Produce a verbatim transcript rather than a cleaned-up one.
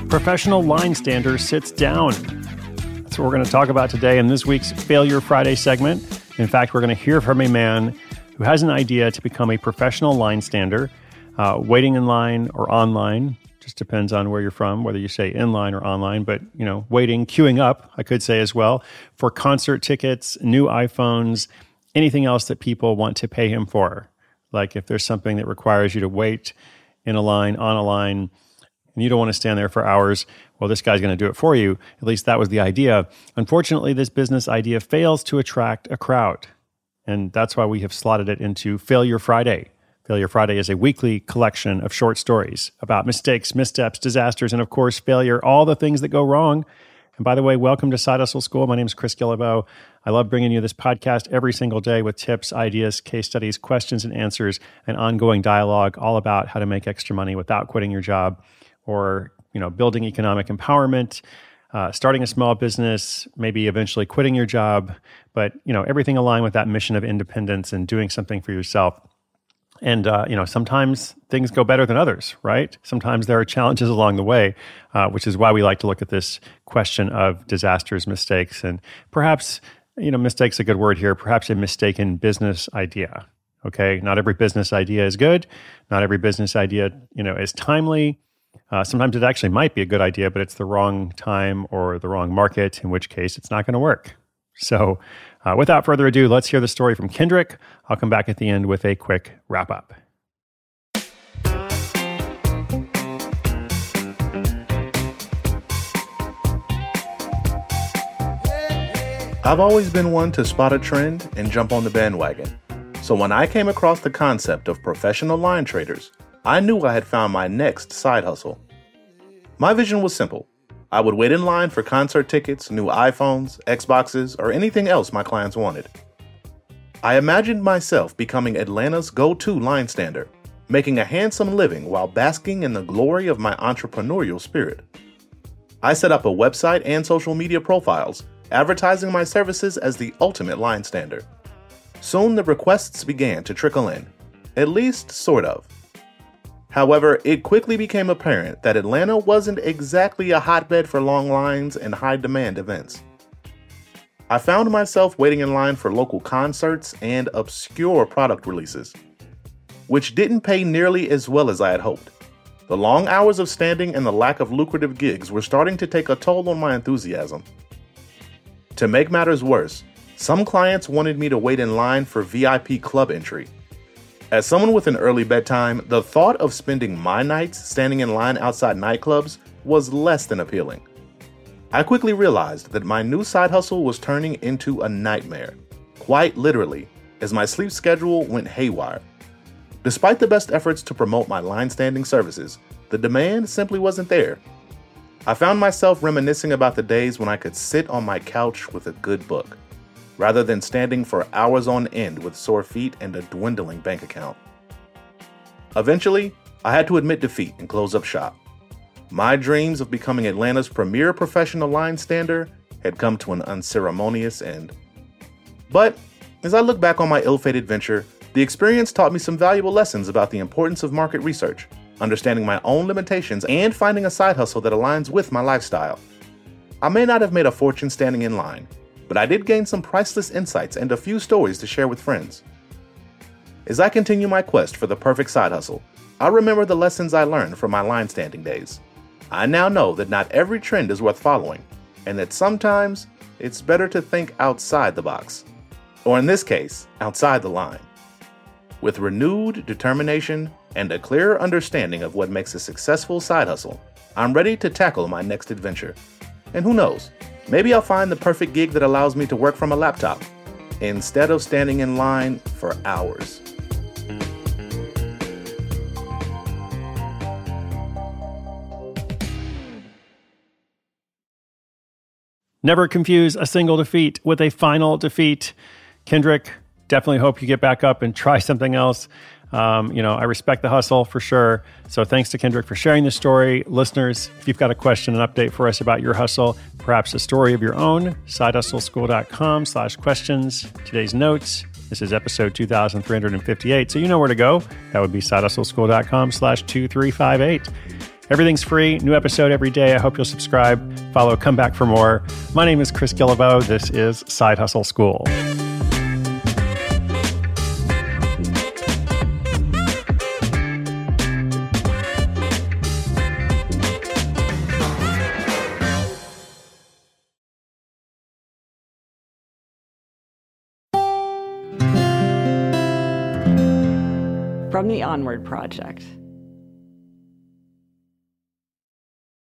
professional line stander sits down. That's what we're going to talk about today in this week's Failure Friday segment. In fact, we're going to hear from a man who has an idea to become a professional line stander, uh, waiting in line or online. Just depends on where you're from, whether you say in line or online, but, you know, waiting, queuing up, I could say as well, for concert tickets, new iPhones, anything else that people want to pay him for. Like if there's something that requires you to wait in a line, on a line, and you don't want to stand there for hours, well, this guy's going to do it for you. At least that was the idea. Unfortunately, this business idea fails to attract a crowd. And that's why we have slotted it into Failure Friday. Failure Friday is a weekly collection of short stories about mistakes, missteps, disasters, and of course, failure, all the things that go wrong. And by the way, welcome to Side Hustle School. My name is Chris Guillebeau. I love bringing you this podcast every single day with tips, ideas, case studies, questions and answers, and ongoing dialogue all about how to make extra money without quitting your job or, you know, building economic empowerment, uh, starting a small business, maybe eventually quitting your job, but, you know, everything aligned with that mission of independence and doing something for yourself. And, uh, you know, sometimes things go better than others, right? Sometimes there are challenges along the way, uh, which is why we like to look at this question of disasters, mistakes, and perhaps, you know, mistake's a good word here, perhaps a mistaken business idea, okay? Not every business idea is good. Not every business idea, you know, is timely. Uh, sometimes it actually might be a good idea, but it's the wrong time or the wrong market, in which case it's not going to work. So uh, without further ado, let's hear the story from Kendrick. I'll come back at the end with a quick wrap up. I've always been one to spot a trend and jump on the bandwagon. So when I came across the concept of professional line traders, I knew I had found my next side hustle. My vision was simple. I would wait in line for concert tickets, new iPhones, Xboxes, or anything else my clients wanted. I imagined myself becoming Atlanta's go-to line stander, making a handsome living while basking in the glory of my entrepreneurial spirit. I set up a website and social media profiles, advertising my services as the ultimate line stander. Soon the requests began to trickle in, at least sort of. However, it quickly became apparent that Atlanta wasn't exactly a hotbed for long lines and high-demand events. I found myself waiting in line for local concerts and obscure product releases, which didn't pay nearly as well as I had hoped. The long hours of standing and the lack of lucrative gigs were starting to take a toll on my enthusiasm. To make matters worse, some clients wanted me to wait in line for V I P club entry. As someone with an early bedtime, the thought of spending my nights standing in line outside nightclubs was less than appealing. I quickly realized that my new side hustle was turning into a nightmare, quite literally, as my sleep schedule went haywire. Despite the best efforts to promote my line standing services, the demand simply wasn't there. I found myself reminiscing about the days when I could sit on my couch with a good book, rather than standing for hours on end with sore feet and a dwindling bank account. Eventually, I had to admit defeat and close up shop. My dreams of becoming Atlanta's premier professional line stander had come to an unceremonious end. But as I look back on my ill-fated venture, the experience taught me some valuable lessons about the importance of market research, understanding my own limitations, and finding a side hustle that aligns with my lifestyle. I may not have made a fortune standing in line, but I did gain some priceless insights and a few stories to share with friends. As I continue my quest for the perfect side hustle, I remember the lessons I learned from my line standing days. I now know that not every trend is worth following, and that sometimes it's better to think outside the box. Or in this case, outside the line. With renewed determination and a clearer understanding of what makes a successful side hustle, I'm ready to tackle my next adventure. And who knows? Maybe I'll find the perfect gig that allows me to work from a laptop instead of standing in line for hours. Never confuse a single defeat with a final defeat. Kendrick, definitely hope you get back up and try something else. Um, you know, I respect the hustle for sure. So thanks to Kendrick for sharing this story. Listeners, if you've got a question, an update for us about your hustle, perhaps a story of your own, sidehustleschool.com slash questions. Today's notes. This is episode two thousand three hundred fifty-eight. So you know where to go. That would be sidehustleschool.com slash two three five eight. Everything's free, new episode every day. I hope you'll subscribe, follow, come back for more. My name is Chris Guillebeau. This is Side Hustle School. From the Onward Project.